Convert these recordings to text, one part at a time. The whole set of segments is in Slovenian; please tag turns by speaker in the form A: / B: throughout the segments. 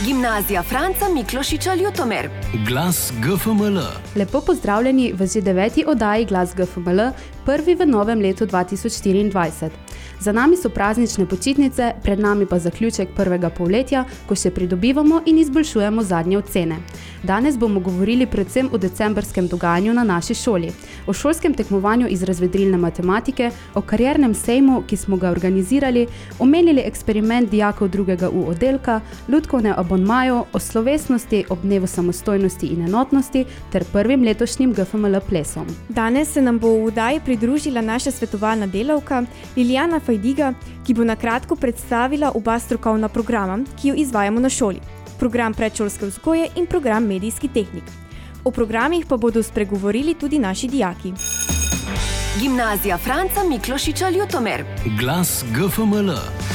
A: Gimnazija Franca Miklošiča Ljutomer.
B: Glas GFML.
C: Lepo pozdravljeni v že 9. oddaji Glas GFML, prvi v novem letu 2024. Za nami so praznične počitnice, pred nami pa zaključek prvega polletja, ko še pridobivamo in izboljšujemo zadnje ocene. Danes bomo govorili predvsem o decembrskem dogajanju na naši šoli, o šolskem tekmovanju iz razvedrilne matematike, o kariernem sejmu, ki smo ga organizirali, omenili eksperiment dijakov 2. U oddelka, lutkovne abonmaju, o slovesnosti ob dnevu samostojnosti in enotnosti ter prvim letošnjim GFML plesom.
D: Danes se nam bo v oddaji pridružila naša svetovalna delavka Lilijana Fajdiga, ki bo na kratko predstavila oba strokovna programa, ki jo izvajamo na šoli. Program predšolske vzgoje in program medijski tehnik. O programih pa bodo spregovorili tudi naši dijaki.
A: Gimnazija Franca Miklošiča Ljutomer.
B: Glas GFML.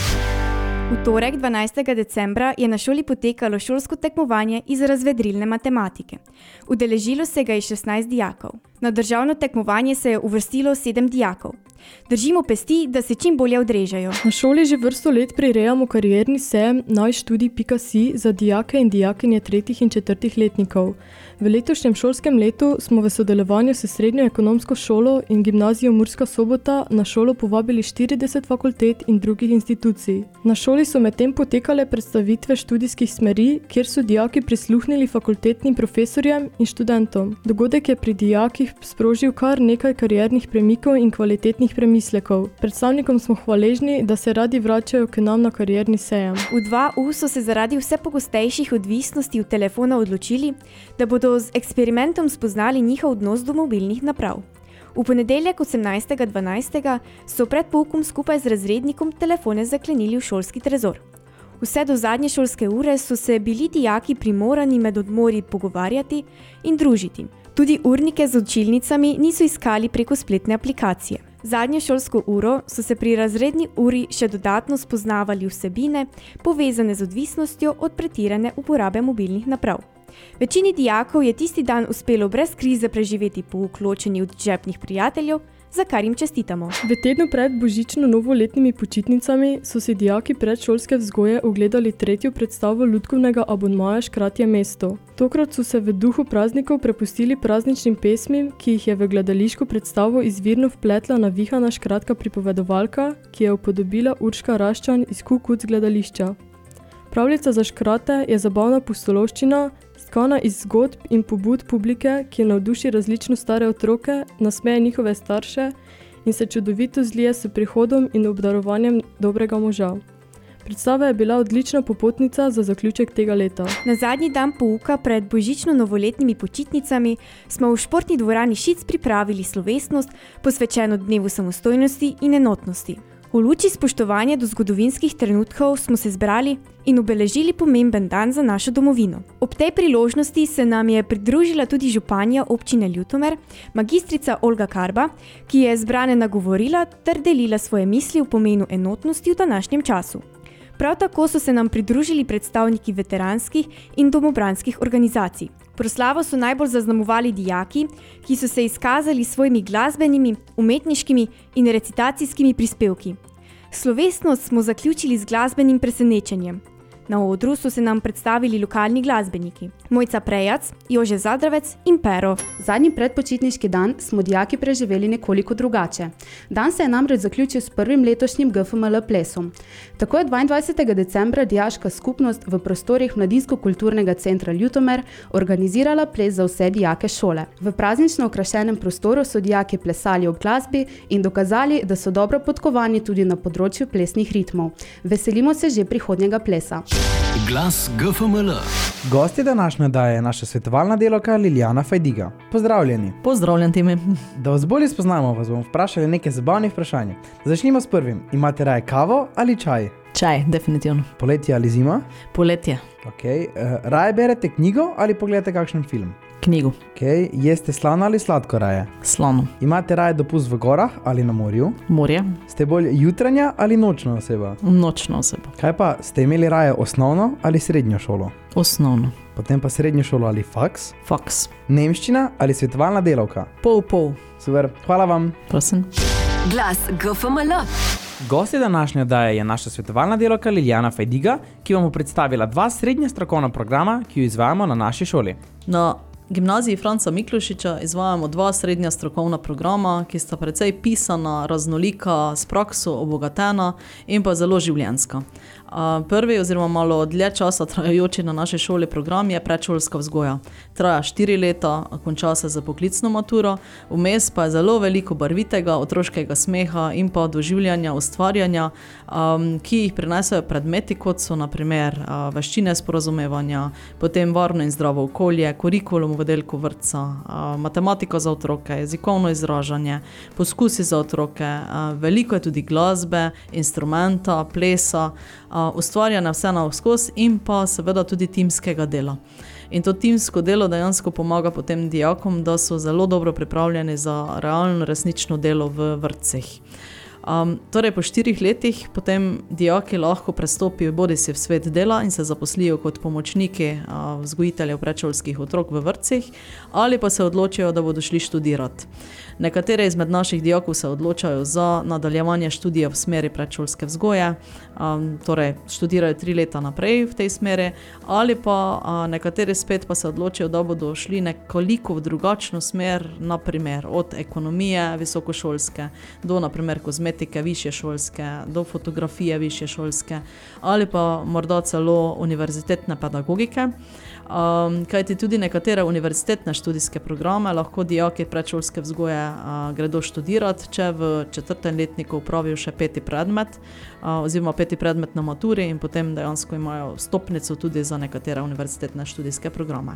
D: V torek 12. decembra je na šoli potekalo šolsko tekmovanje iz razvedrilne matematike. Udeležilo se ga je 16 dijakov. Na državno tekmovanje se je uvrstilo 7 dijakov. Držimo pesti, da se čim bolje odrežejo.
E: Na šoli že vrsto let prirejamo karierni sejem najštudij.si za dijake in dijakinje 3. in 4. letnikov. V letošnjem šolskem letu smo v sodelovanju s Srednjo ekonomsko šolo in gimnazijo Murska Sobota na šolo povabili 40 fakultet in drugih institucij. Na šoli so medtem potekale predstavitve študijskih smeri, kjer so dijaki prisluhnili fakultetnim profesorjem in študentom. Dogodek je pri dijakih sprožil kar nekaj kariernih premikov in kvalitetnih premislekov. Predstavnikom smo hvaležni, da se radi vračajo k nam na karierni sejem.
D: V 2U so se zaradi vse pogostejših odvisnosti od telefona odločili, da bodo z eksperimentom spoznali njihov odnos do mobilnih naprav. V ponedeljek 18.12. so pred poukom skupaj z razrednikom telefone zaklenili v šolski trezor. Vse do zadnje šolske ure so se bili dijaki primorani med odmori pogovarjati in družiti. Tudi urnike z učilnicami niso iskali preko spletne aplikacije. Zadnjo šolsko uro so se pri razredni uri še dodatno spoznavali vsebine, povezane z odvisnostjo od pretirane uporabe mobilnih naprav. Večini dijakov je tisti dan uspelo brez krize preživeti pouk ločeni od žepnih prijateljev, za kar jim čestitamo.
E: V tednu pred božično-novoletnimi počitnicami so si dijaki predšolske vzgoje ogledali 3. predstavo lutkovnega abonmaja Škratje mesto. Tokrat so se v duhu praznikov prepustili prazničnim pesmim, ki jih je v gledališko predstavo izvirno vpletla navihana škratka pripovedovalka, ki je upodobila Urška Raščan iz Kukuc gledališča. Pravljica za škrate je zabavna pustolovščina, stkana iz zgodb in pobud publike, ki navduši različno stare otroke, nasmeje njihove starše in se čudovito zlije s prihodom in obdarovanjem dobrega moža. Predstava je bila odlična popotnica za zaključek tega leta.
D: Na zadnji dan pouka pred božično-novoletnimi počitnicami smo v športni dvorani Šic pripravili slovesnost, posvečeno dnevu samostojnosti in enotnosti. V luči spoštovanja do zgodovinskih trenutkov smo se zbrali in obeležili pomemben dan za našo domovino. Ob tej priložnosti se nam je pridružila tudi županja občine Ljutomer, magistrica Olga Karba, ki je zbrane nagovorila ter delila svoje misli o pomenu enotnosti v današnjem času. Prav tako so se nam pridružili predstavniki veteranskih in domobranskih organizacij. Proslavo so najbolj zaznamovali dijaki, ki so se izkazali s svojimi glasbenimi, umetniškimi in recitacijskimi prispevki. Slovesnost smo zaključili z glasbenim presenečenjem. Na odru so se nam predstavili lokalni glasbeniki Mojca Prejac, Jože Zadravec in Pero.
C: Zadnji predpočitniški dan smo dijaki preživeli nekoliko drugače. Dan se je namreč zaključil s prvim letošnjim GFML plesom. Tako je 22. decembra dijaška skupnost v prostorih Mladinsko-kulturnega centra Ljutomer organizirala ples za vse dijake šole. V praznično okrašenem prostoru so dijaki plesali ob glasbi in dokazali, da so dobro podkovani tudi na področju plesnih ritmov. Veselimo se že prihodnjega plesa.
B: Glas GFML.
F: Gosti današnje oddaje je naša svetovalna delavka Lilijana Fajdiga. Pozdravljeni.
G: Pozdravljen temi.
F: Da vas bolje spoznamo, vas bomo vprašali nekaj zabavnih vprašanj. Začnimo s prvim. Imate raje kavo ali čaj?
G: Čaj, definitivno.
F: Poletje ali zima?
G: Poletje.
F: Raje berete knjigo ali pogledate kakšen film?
G: Knjigo.
F: Jeste slano ali sladko raje?
G: Slano.
F: Imate raje dopust v gorah ali na morju?
G: Morje.
F: Ste bolj jutranja ali nočna oseba?
G: Nočna oseba.
F: Kaj pa, ste imeli raje osnovno ali srednjo šolo?
G: Osnovno.
F: Potem pa srednjo šolo ali faks?
G: Faks.
F: Nemščina ali svetovalna delavka?
G: Pol.
F: Super, hvala vam.
G: Prosim.
A: Glas GFML.
F: Gostja današnje oddaje je naša svetovalna delavka Liljana Fajdiga, ki vam bo predstavila 2 srednja strokovna programa, ki jo izvajamo na naši šoli.
G: Na Gimnaziji Franca Miklošiča izvajamo 2 srednja strokovna programa, ki sta precej pisana, raznolika, s prakso obogatena in pa zelo življenjska. Prvi oziroma malo dlje časa trajajoči na naši šoli program je predšolska vzgoja. Traja 4 leta, konča se za poklicno maturo, vmes pa je zelo veliko barvitega, otroškega smeha in pa doživljanja, ustvarjanja, ki jih prinesejo predmeti, kot so na primer veščine sporazumevanja, potem varno in zdravo okolje, kurikulum v oddelku vrtca, matematika za otroke, jezikovno izražanje, poskusi za otroke, veliko je tudi glasbe, instrumenta, plesa, ustvarjanja vse navskozi in pa seveda tudi timskega dela. In to timsko delo dejansko pomaga potem dijakom, da so zelo dobro pripravljeni za realno, resnično delo v vrtcih. Torej po 4 letih potem dijaki lahko prestopijo bodisi v svet dela in se zaposlijo kot pomočniki vzgojiteljev predšolskih otrok v vrtcih ali pa se odločijo, da bodo šli študirati. Nekatere izmed naših dijakov se odločajo za nadaljevanje študija v smeri predšolske vzgoje, torej študirajo 3 leta naprej v tej smeri, ali pa nekateri spet pa se odločijo, da bodo šli nekoliko v drugačno smer, na primer od ekonomije visokošolske do na primer kozmetike višješolske, do fotografije višješolske ali pa morda celo univerzitetne pedagogike. Kajti tudi nekatere univerzitetne študijske programe lahko dijaki predšolske vzgoje gredo študirati, če v 4. letniku opravijo še 5. predmet oziroma 5. predmet na maturi in potem dejansko imajo stopnico tudi za nekatere univerzitetne študijske programe.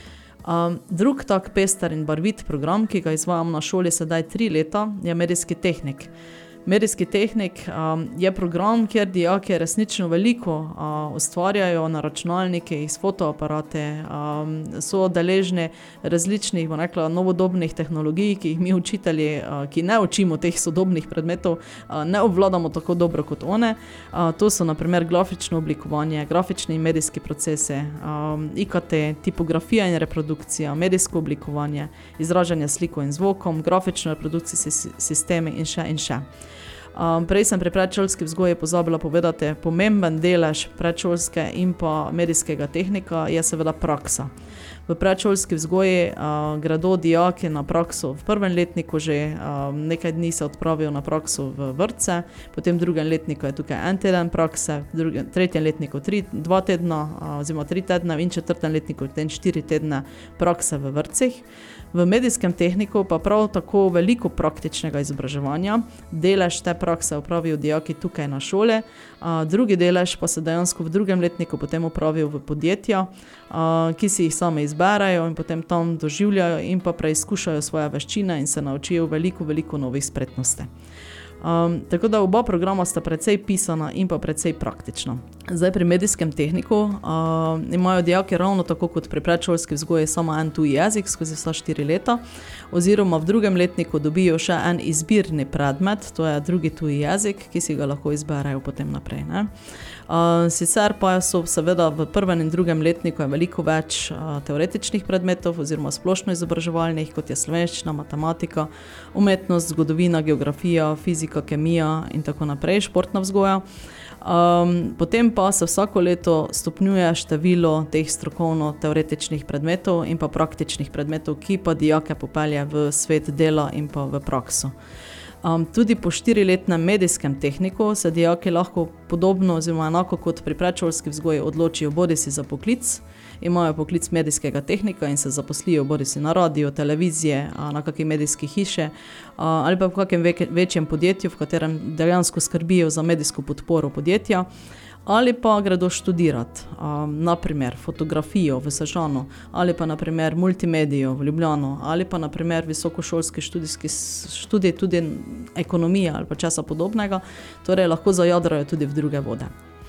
G: Drug tak pester in barvit program, ki ga izvajam na šoli sedaj 3 leta, je medijski tehnik. Medijski tehnik je program, kjer dijaki resnično veliko ustvarjajo na računalnikih s fotoaparate, so deležni različnih, bom rekla, novodobnih tehnologij, ki jih mi učitelji, ki ne učimo teh sodobnih predmetov, ne obvladamo tako dobro kot one. To so na primer grafično oblikovanje, grafični in medijski procese, IKT, tipografija in reprodukcija, medijsko oblikovanje, izražanje sliko in zvokom, grafično reprodukcijski sistemi in še. Prej sem pri predšolski vzgoji pozabila povedati, pomemben delež predšolske in pa medijskega tehnika je seveda praksa. V predšolski vzgoji gredo dijaki na prakso v 1. letniku, že nekaj dni se odpravijo na prakso v vrtce, potem v 2. letniku je tukaj 1 teden prakse, v 3. letniku 2 tedna oziroma 3 tedne in v 4. letniku 4 tedne prakse v vrtcih. V medijskem tehniku pa prav tako veliko praktičnega izobraževanja. Delež te prakse opravijo dijaki tukaj na šole, drugi delež pa se dejansko v 2. letniku potem opravijo v podjetja, ki si jih same izberajo in potem tam doživljajo in pa preizkušajo svoje veščine in se naučijo veliko novih spretnosti. Tako da oba programa sta precej pisana in pa precej praktična. Zdaj pri medijskem tehniku imajo dijaki ravno tako kot pri predšolski vzgoji samo en tuji jezik skozi vsa 4 leta, oziroma v 2. letniku dobijo še en izbirni predmet, to je drugi tuji jezik, ki si ga lahko izberejo potem naprej. Sicer pa so seveda v 1. in 2. letniku je veliko več teoretičnih predmetov oziroma splošno izobraževalnih, kot je slovenščina, matematika, umetnost, zgodovina, geografija, fizika, kemija in tako naprej, športna vzgoja. Potem pa se vsako leto stopnjuje število teh strokovno-teoretičnih predmetov in pa praktičnih predmetov, ki pa dijake popelje v svet dela in pa v prakso. Tudi po 4-letnem medijskem tehniku se dijaki lahko podobno oziroma enako kot pri predšolski vzgoji odločijo bodisi za poklic, imajo poklic medijskega tehnika in se zaposlijo bodisi na radio, televizije, na kakšni medijski hiše ali pa v kakšnem večjem podjetju, v katerem dejansko skrbijo za medijsko podporo podjetja, ali pa gredo študirati, na primer fotografijo v Sežano, ali pa na primer multimedijo v Ljubljano, ali pa na primer visokošolski študij, tudi ekonomija ali pa česa podobnega, torej lahko zajadrajo tudi v druge vode.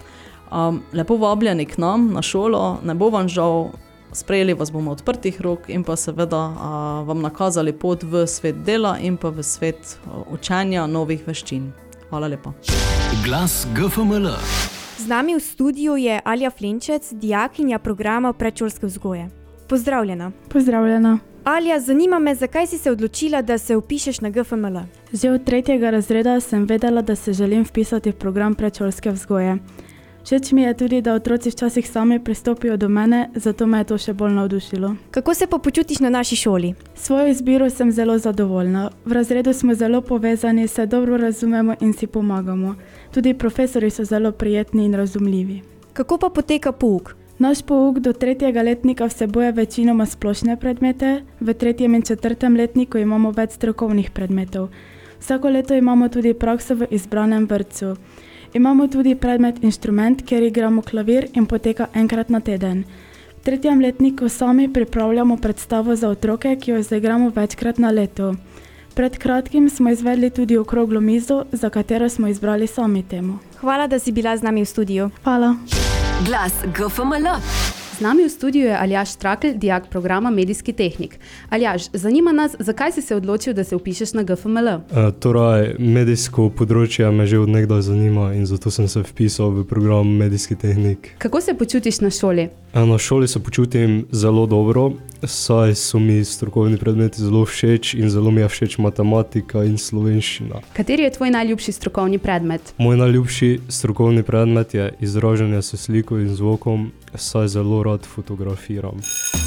G: Lepo vabljeni k nam na šolo, ne bo vam žal, sprejeli vas bomo odprtih rok in pa seveda vam nakazali pot v svet dela in pa v svet učenja novih veščin. Hvala lepa.
B: Glas GFML.
D: Z nami v studiu je Alja Flenčec, dijakinja programa predšolske vzgoje. Pozdravljena.
H: Pozdravljena.
D: Alja, zanima me, zakaj si se odločila, da se vpišeš na GFML?
H: Že od 3. razreda sem vedela, da se želim vpisati v program predšolske vzgoje. Všeč mi je tudi, da otroci včasih sami pristopijo do mene, zato me je to še bolj navdušilo.
D: Kako se pa počutiš na naši šoli?
H: Svojo izbiro sem zelo zadovoljna. V razredu smo zelo povezani, se dobro razumemo in si pomagamo. Tudi profesori so zelo prijetni in razumljivi.
D: Kako pa poteka pouk?
H: Naš pouk do 3. letnika vsebuje večinoma splošne predmete, v 3. in 4. letniku imamo več strokovnih predmetov. Vsako leto imamo tudi prakso v izbranem vrtcu. Imamo tudi predmet inštrument, kjer igramo klavir in poteka enkrat na teden. V 3. letniku sami pripravljamo predstavo za otroke, ki jo zaigramo večkrat na leto. Pred kratkim smo izvedli tudi okroglo mizo, za katero smo izbrali sami temo.
D: Hvala, da si bila z nami v studiu.
H: Hvala.
A: Glas GFML.
C: Z nami v studiu je Aljaž Štrakl, dijak programa Medijski tehnik. Aljaž, zanima nas, zakaj si se odločil, da se vpišeš na GFML?
I: Torej, medijsko področje me že od nekdaj zanima in zato sem se vpisal v program Medijski tehnik.
C: Kako se počutiš na šoli?
I: Na šoli se počutim zelo dobro, saj so mi strokovni predmeti zelo všeč in zelo mi je všeč matematika in slovenščina.
C: Kateri je tvoj najljubši strokovni predmet?
I: Moj najljubši strokovni predmet je izražanje s sliko in zvokom, saj zelo rad fotografiram.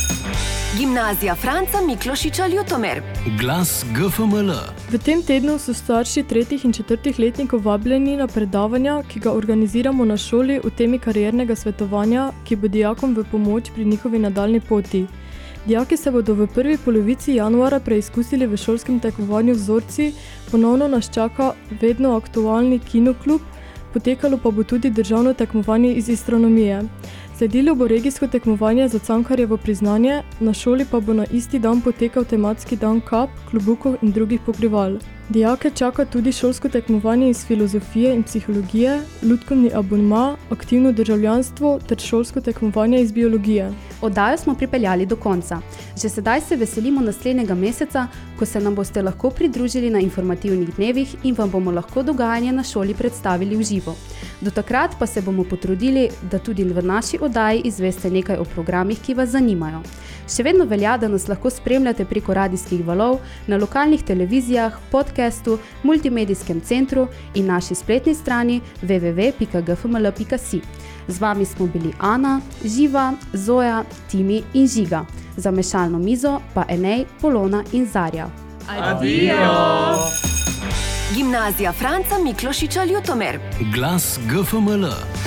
A: Gimnazija Franca Miklošiča Ljutomer.
B: Glas GFML.
E: V tem tednu so starši 3. in 4. letnikov vabljeni na predavanja, ki ga organiziramo na šoli v temi kariernega svetovanja, ki bo dijakom v pomoč pri njihovi nadaljni poti. Dijaki se bodo v prvi polovici januara preizkusili v šolskem tekmovanju Vzorci, ponovno nas čaka vedno aktualni kinoklub, potekalo pa bo tudi državno tekmovanje iz astronomije. Sledilo bo regijsko tekmovanje za Cankarjevo priznanje, na šoli pa bo na isti dan potekal tematski dan kap, klobukov in drugih pokrival. Dijake čaka tudi šolsko tekmovanje iz filozofije in psihologije, lutkovni abonma, aktivno državljanstvo ter šolsko tekmovanje iz biologije.
C: Oddajo smo pripeljali do konca. Že sedaj se veselimo naslednjega meseca, ko se nam boste lahko pridružili na informativnih dnevih in vam bomo lahko dogajanje na šoli predstavili v živo. Do takrat pa se bomo potrudili, da tudi v naši oddaji izveste nekaj o programih, ki vas zanimajo. Še vedno velja, da nas lahko spremljate preko radijskih valov, na lokalnih televizijah, podcastu, multimedijskem centru in naši spletni strani www.gfml.si. Z vami smo bili Ana, Živa, Zoja, Timi in Žiga. Za mešalno mizo pa Enej, Polona in Zarja.
F: Adijo!
A: Gimnazija Franca Miklošiča Ljutomer.
B: Glas GFML.